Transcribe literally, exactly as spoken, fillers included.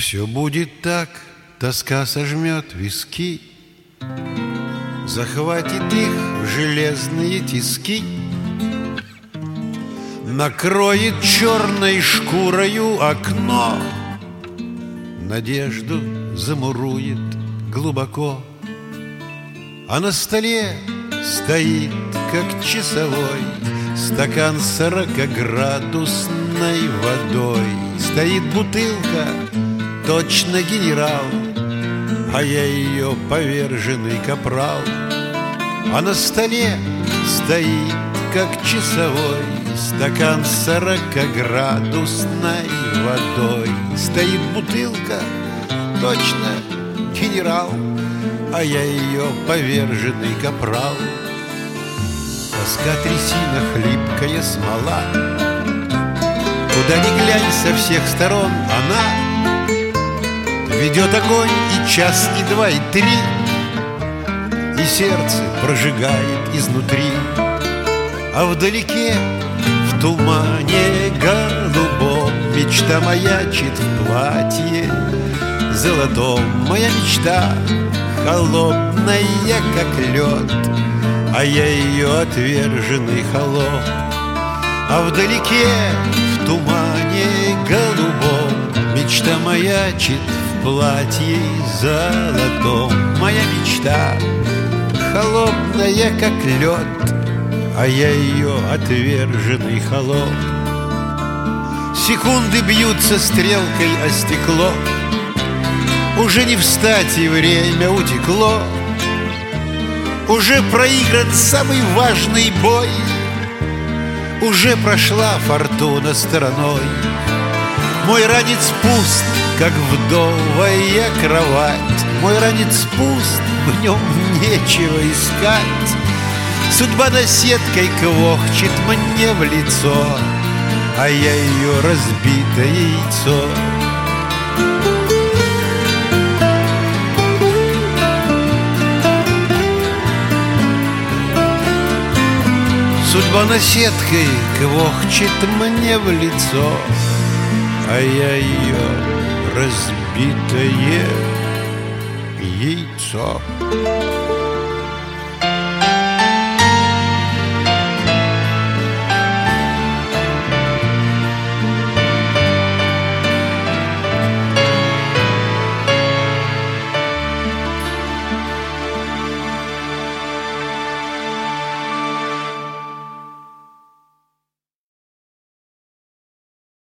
Все будет так, тоска сожмет виски, захватит их в железные тиски, накроет черной шкурою окно, надежду замурует глубоко. А на столе стоит, как часовой, стакан сорокаградусной водой. Стоит бутылка, точно генерал, а я ее поверженный капрал. А на столе стоит, как часовой, стакан сорокаградусной водой. Стоит бутылка, точно генерал, а я ее поверженный капрал. Тоска трясина, хлипкая смола, куда ни глянь со всех сторон она ведет огонь и час, и два, и три, и сердце прожигает изнутри. А вдалеке, в тумане голубом, мечта маячит в платье золотом. Моя мечта холодная, как лед, а я ее отверженный холоп. А вдалеке, в тумане голубом, мечта маячит в платье золотом. Моя мечта холодная, как лед, а я ее отверженный холоп. Секунды бьются стрелкой о стекло, уже не встать, и время утекло. Уже проигран самый важный бой, уже прошла фортуна стороной. Мой ранец пуст, как вдовая кровать. Мой ранец пуст, в нем нечего искать. Судьба наседкой квохчет мне в лицо, а я ее разбитое яйцо. Судьба наседкой квохчет мне в лицо, а я ее разбитое яйцо.